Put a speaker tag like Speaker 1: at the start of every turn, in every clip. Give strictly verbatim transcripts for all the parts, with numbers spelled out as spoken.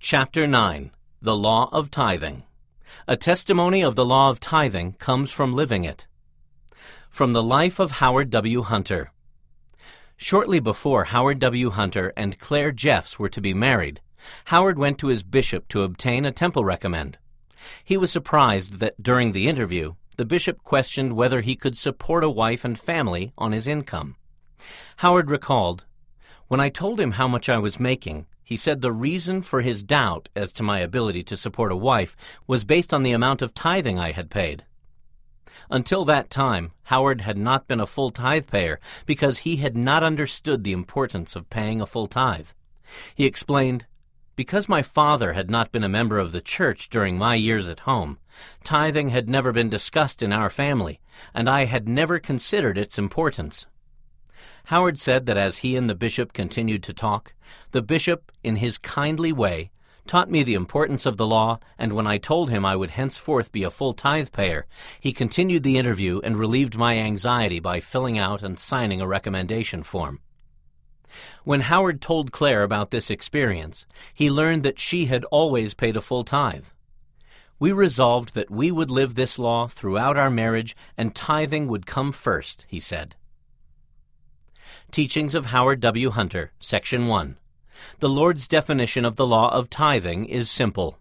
Speaker 1: Chapter nine. The Law of Tithing. A testimony of the law of tithing comes from living it. From the life of Howard W. Hunter. Shortly before Howard W. Hunter and Claire Jeffs were to be married, Howard went to his bishop to obtain a temple recommend. He was surprised that during the interview, the bishop questioned whether he could support a wife and family on his income. Howard recalled, "When I told him how much I was making, he said the reason for his doubt as to my ability to support a wife was based on the amount of tithing I had paid." Until that time, Howard had not been a full tithe payer because he had not understood the importance of paying a full tithe. He explained, "Because my father had not been a member of the church during my years at home, tithing had never been discussed in our family, and I had never considered its importance." Howard said that as he and the bishop continued to talk, the bishop, in his kindly way, taught me the importance of the law, and when I told him I would henceforth be a full tithe payer, he continued the interview and relieved my anxiety by filling out and signing a recommendation form. When Howard told Claire about this experience, he learned that she had always paid a full tithe. "We resolved that we would live this law throughout our marriage, and tithing would come first," he said. Teachings of Howard W. Hunter, Section one. The Lord's definition of the law of tithing is simple.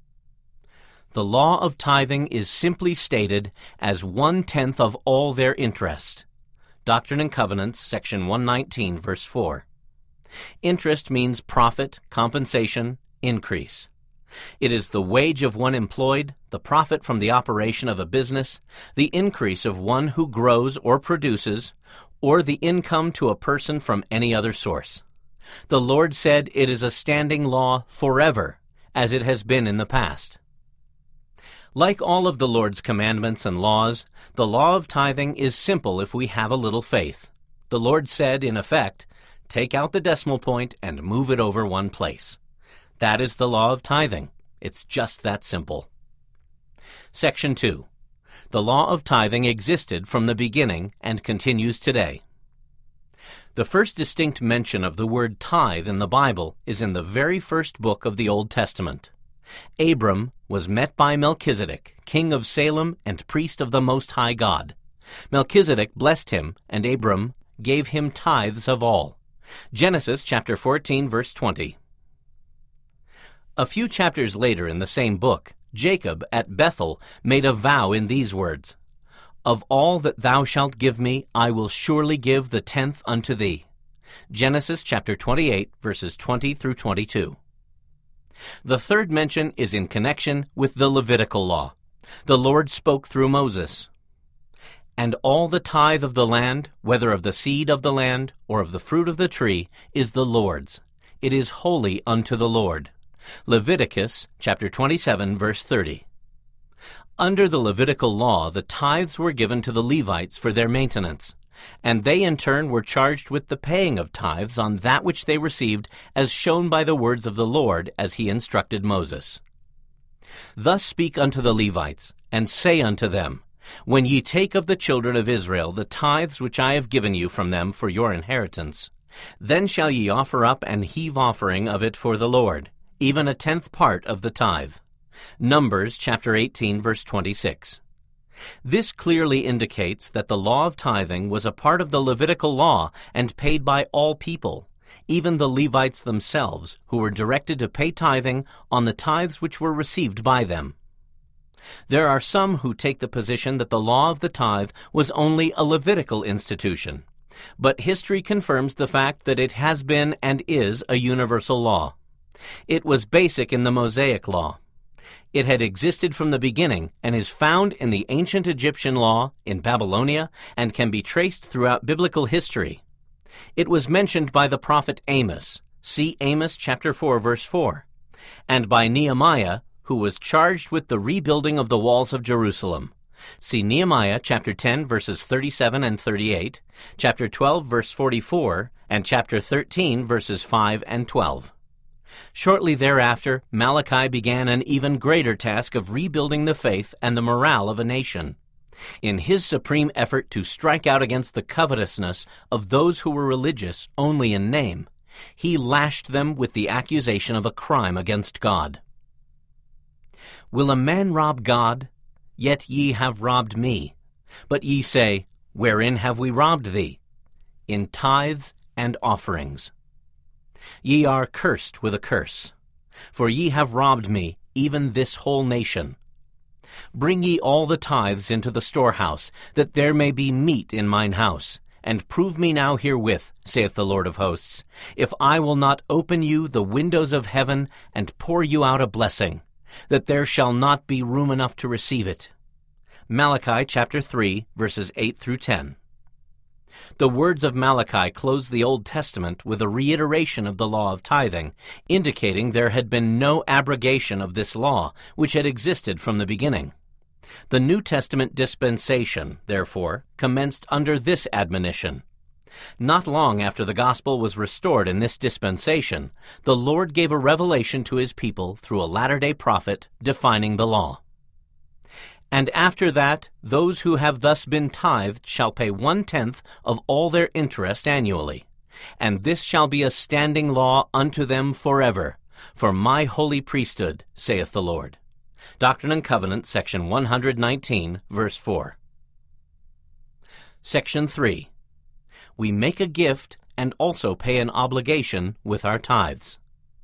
Speaker 1: The law of tithing is simply stated as one-tenth of all their interest. Doctrine and Covenants, Section one nineteen, verse four. Interest means profit, compensation, increase. It is the wage of one employed, the profit from the operation of a business, the increase of one who grows or produces, or the income to a person from any other source. The Lord said it is a standing law forever, as it has been in the past. Like all of the Lord's commandments and laws, the law of tithing is simple if we have a little faith. The Lord said, in effect, take out the decimal point and move it over one place. That is the law of tithing. It's just that simple. Section two. The law of tithing existed from the beginning and continues today. The first distinct mention of the word tithe in the Bible is in the very first book of the Old Testament. Abram was met by Melchizedek, king of Salem and priest of the Most High God. Melchizedek blessed him, and Abram gave him tithes of all. Genesis chapter fourteen, verse twenty. A few chapters later in the same book, Jacob at Bethel made a vow in these words, "Of all that thou shalt give me, I will surely give the tenth unto thee." Genesis chapter twenty-eight, verses twenty through twenty-two. The third mention is in connection with the Levitical law. The Lord spoke through Moses. "And all the tithe of the land, whether of the seed of the land or of the fruit of the tree, is the Lord's. It is holy unto the Lord." Leviticus chapter twenty-seven, verse thirty. Under the Levitical law, the tithes were given to the Levites for their maintenance, and they in turn were charged with the paying of tithes on that which they received, as shown by the words of the Lord as he instructed Moses. "Thus speak unto the Levites, and say unto them, When ye take of the children of Israel the tithes which I have given you from them for your inheritance, then shall ye offer up and heave offering of it for the Lord, even a tenth part of the tithe." Numbers chapter eighteen, verse twenty-six. This clearly indicates that the law of tithing was a part of the Levitical law and paid by all people, even the Levites themselves, who were directed to pay tithing on the tithes which were received by them. There are some who take the position that the law of the tithe was only a Levitical institution, but history confirms the fact that it has been and is a universal law. It was basic in the Mosaic law. It had existed from the beginning and is found in the ancient Egyptian law, in Babylonia, and can be traced throughout biblical history. It was mentioned by the prophet Amos, see Amos chapter four, verse four, and by Nehemiah, who was charged with the rebuilding of the walls of Jerusalem. See Nehemiah chapter ten, verses thirty-seven and thirty-eight, chapter twelve, verse forty-four, and chapter thirteen, verses five and twelve. Shortly thereafter, Malachi began an even greater task of rebuilding the faith and the morale of a nation. In his supreme effort to strike out against the covetousness of those who were religious only in name, He lashed them with the accusation of a crime against God. Will a man rob God? Yet ye have robbed me. But ye say, Wherein have we robbed thee? In tithes and offerings. Ye are cursed with a curse, for ye have robbed me, even this whole nation. Bring ye all the tithes into the storehouse, that there may be meat in mine house, and prove me now herewith, saith the Lord of hosts, if I will not open you the windows of heaven, and pour you out a blessing, that there shall not be room enough to receive it. Malachi chapter three, verses eight through ten. The words of Malachi close the Old Testament with a reiteration of the law of tithing, indicating there had been no abrogation of this law, which had existed from the beginning. The New Testament dispensation, therefore, commenced under this admonition. Not long after the gospel was restored in this dispensation, the Lord gave a revelation to his people through a latter-day prophet defining the law. And after that, those who have thus been tithed shall pay one-tenth of all their interest annually. And this shall be a standing law unto them forever, for my holy priesthood, saith the Lord. Doctrine and Covenants, section one hundred nineteen, verse four. Section three. We make a gift and also pay an obligation with our tithes.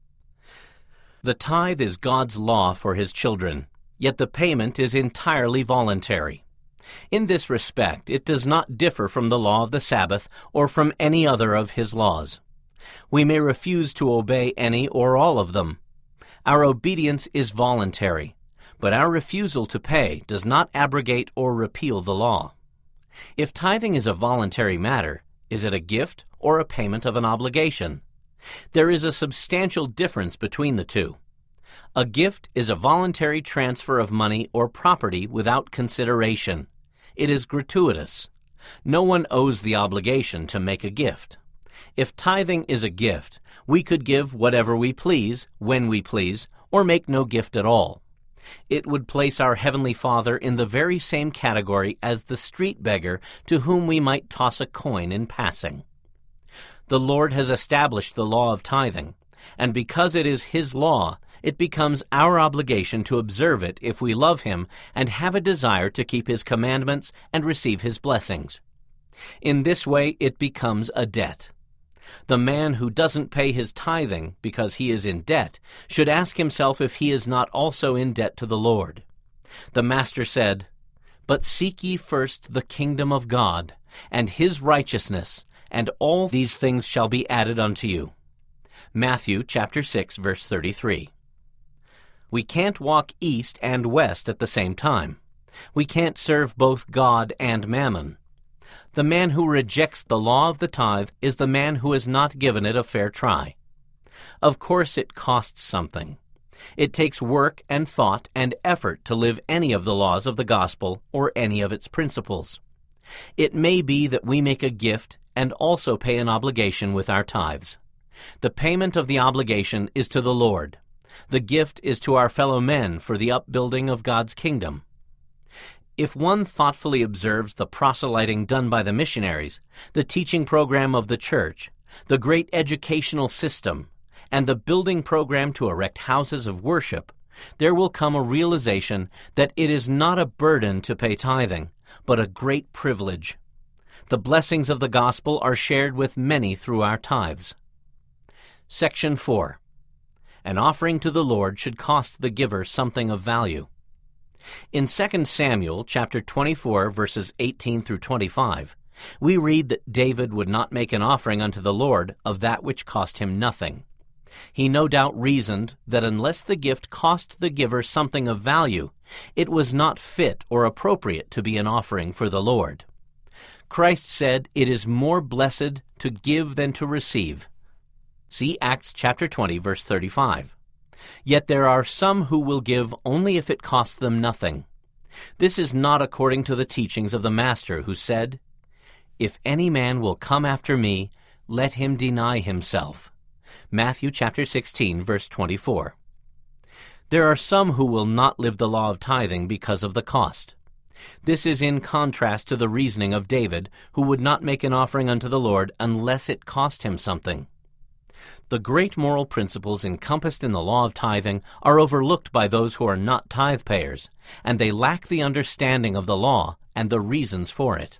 Speaker 1: The tithe is God's law for his children, yet the payment is entirely voluntary. In this respect, it does not differ from the law of the Sabbath or from any other of his laws. We may refuse to obey any or all of them. Our obedience is voluntary, but our refusal to pay does not abrogate or repeal the law. If tithing is a voluntary matter, is it a gift or a payment of an obligation? There is a substantial difference between the two. A gift is a voluntary transfer of money or property without consideration. It is gratuitous. No one owes the obligation to make a gift. If tithing is a gift, we could give whatever we please, when we please, or make no gift at all. It would place our Heavenly Father in the very same category as the street beggar to whom we might toss a coin in passing. The Lord has established the law of tithing, and because it is his law, it becomes our obligation to observe it if we love him and have a desire to keep his commandments and receive his blessings. In this way, it becomes a debt. The man who doesn't pay his tithing because he is in debt should ask himself if he is not also in debt to the Lord. The Master said, But seek ye first the kingdom of God, and his righteousness, and all these things shall be added unto you. Matthew chapter six, verse thirty-three. We can't walk east and west at the same time. We can't serve both God and mammon. The man who rejects the law of the tithe is the man who has not given it a fair try. Of course it costs something. It takes work and thought and effort to live any of the laws of the gospel or any of its principles. It may be that we make a gift and also pay an obligation with our tithes. The payment of the obligation is to the Lord. The gift is to our fellow men for the upbuilding of God's kingdom. If one thoughtfully observes the proselyting done by the missionaries, the teaching program of the church, the great educational system, and the building program to erect houses of worship, there will come a realization that it is not a burden to pay tithing, but a great privilege. The blessings of the gospel are shared with many through our tithes. Section four. An offering to the Lord should cost the giver something of value. In Second Samuel chapter twenty-four, verses eighteen through twenty-five, we read that David would not make an offering unto the Lord of that which cost him nothing. He no doubt reasoned that unless the gift cost the giver something of value, it was not fit or appropriate to be an offering for the Lord. Christ said, "It is more blessed to give than to receive." See Acts chapter twenty, verse thirty-five. Yet there are some who will give only if it costs them nothing. This is not according to the teachings of the Master, who said, "If any man will come after me, let him deny himself." Matthew chapter sixteen, verse twenty-four. There are some who will not live the law of tithing because of the cost. This is in contrast to the reasoning of David, who would not make an offering unto the Lord unless it cost him something. The great moral principles encompassed in the law of tithing are overlooked by those who are not tithe payers, and they lack the understanding of the law and the reasons for it.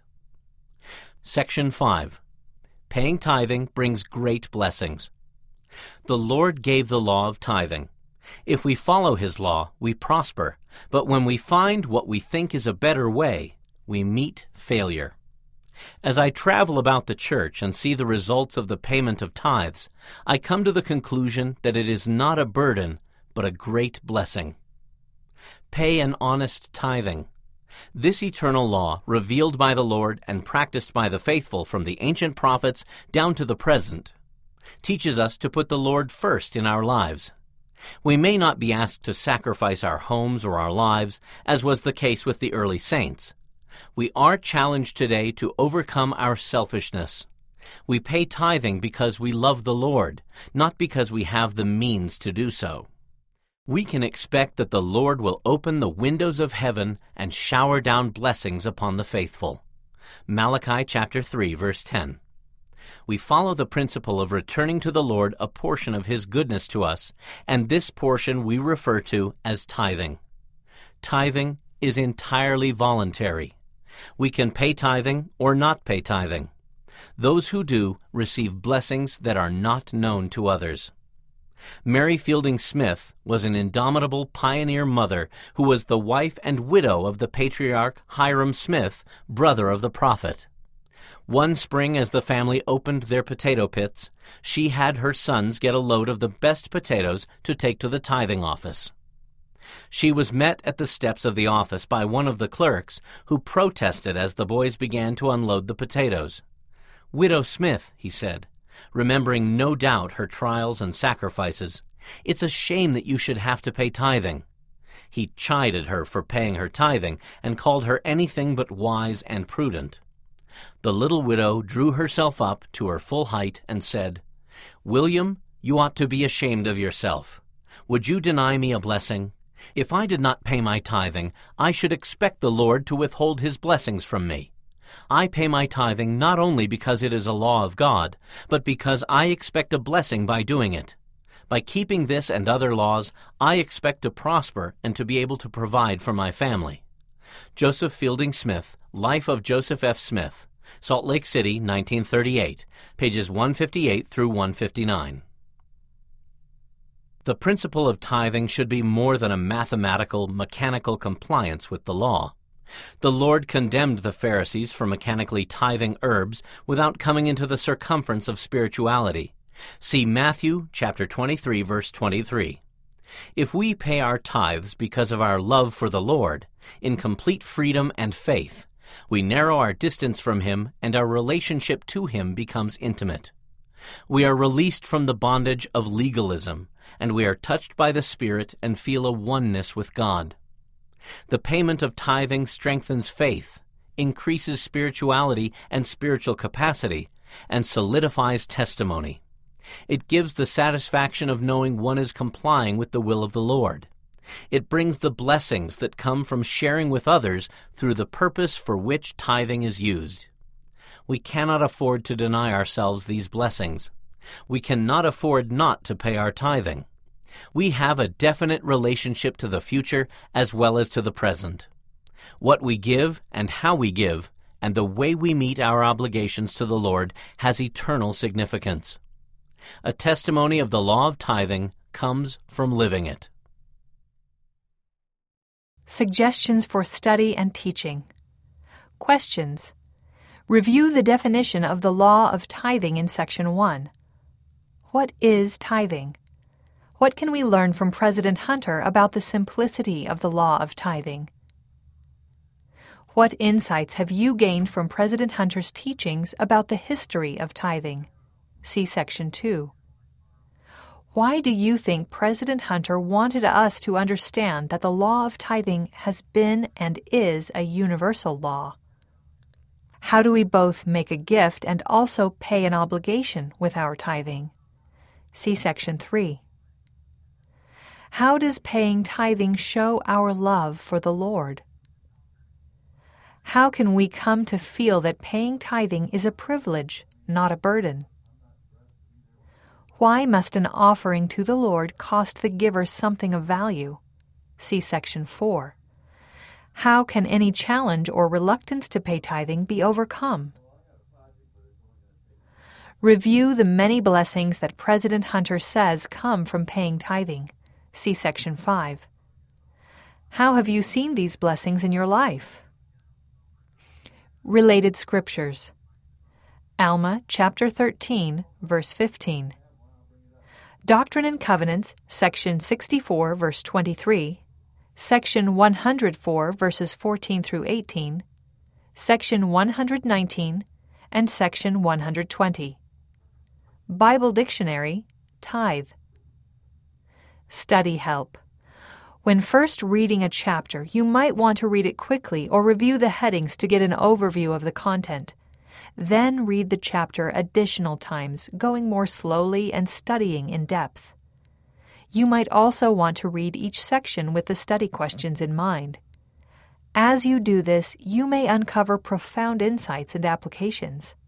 Speaker 1: Section five. Paying tithing brings great blessings. The Lord gave the law of tithing. If we follow His law, we prosper, but when we find what we think is a better way, we meet failure. As I travel about the church and see the results of the payment of tithes, I come to the conclusion that it is not a burden, but a great blessing. Pay an honest tithing. This eternal law, revealed by the Lord and practiced by the faithful from the ancient prophets down to the present, teaches us to put the Lord first in our lives. We may not be asked to sacrifice our homes or our lives, as was the case with the early saints. We are challenged today to overcome our selfishness. We pay tithing because we love the Lord, not because we have the means to do so. We can expect that the Lord will open the windows of heaven and shower down blessings upon the faithful. Malachi chapter three, verse ten. We follow the principle of returning to the Lord a portion of His goodness to us, and this portion we refer to as tithing. Tithing is entirely voluntary. We can pay tithing or not pay tithing. Those who do receive blessings that are not known to others. Mary Fielding Smith was an indomitable pioneer mother who was the wife and widow of the patriarch Hyrum Smith, brother of the prophet. One spring, as the family opened their potato pits, she had her sons get a load of the best potatoes to take to the tithing office. She was met at the steps of the office by one of the clerks, who protested as the boys began to unload the potatoes. "Widow Smith," he said, remembering no doubt her trials and sacrifices, "it's a shame that you should have to pay tithing." He chided her for paying her tithing and called her anything but wise and prudent. The little widow drew herself up to her full height and said, "William, you ought to be ashamed of yourself. Would you deny me a blessing? If I did not pay my tithing, I should expect the Lord to withhold His blessings from me. I pay my tithing not only because it is a law of God, but because I expect a blessing by doing it. By keeping this and other laws, I expect to prosper and to be able to provide for my family." Joseph Fielding Smith, Life of Joseph F. Smith, Salt Lake City, nineteen thirty-eight, pages one fifty-eight through one fifty-nine. The principle of tithing should be more than a mathematical, mechanical compliance with the law. The Lord condemned the Pharisees for mechanically tithing herbs without coming into the circumference of spirituality. See Matthew chapter twenty-three, verse twenty-three. If we pay our tithes because of our love for the Lord, in complete freedom and faith, we narrow our distance from Him and our relationship to Him becomes intimate. We are released from the bondage of legalism, and we are touched by the Spirit and feel a oneness with God. The payment of tithing strengthens faith, increases spirituality and spiritual capacity, and solidifies testimony. It gives the satisfaction of knowing one is complying with the will of the Lord. It brings the blessings that come from sharing with others through the purpose for which tithing is used. We cannot afford to deny ourselves these blessings. We cannot afford not to pay our tithing. We have a definite relationship to the future as well as to the present. What we give and how we give, and the way we meet our obligations to the Lord has eternal significance. A testimony of the law of tithing comes from living it.
Speaker 2: Suggestions for study and teaching. Questions. Review the definition of the law of tithing in Section one. What is tithing? What can we learn from President Hunter about the simplicity of the law of tithing? What insights have you gained from President Hunter's teachings about the history of tithing? See Section two. Why do you think President Hunter wanted us to understand that the law of tithing has been and is a universal law? How do we both make a gift and also pay an obligation with our tithing? See Section three. How does paying tithing show our love for the Lord? How can we come to feel that paying tithing is a privilege, not a burden? Why must an offering to the Lord cost the giver something of value? See Section four. How can any challenge or reluctance to pay tithing be overcome? Review the many blessings that President Hunter says come from paying tithing. See Section five. How have you seen these blessings in your life? Related scriptures. Alma chapter thirteen, verse fifteen. Doctrine and Covenants, section sixty-four, verse twenty-three, section one hundred four, verses fourteen through eighteen, section one hundred nineteen, and section one hundred twenty. Bible Dictionary, Tithe. Study help. When first reading a chapter, you might want to read it quickly or review the headings to get an overview of the content. Then read the chapter additional times, going more slowly and studying in depth. You might also want to read each section with the study questions in mind. As you do this, you may uncover profound insights and applications.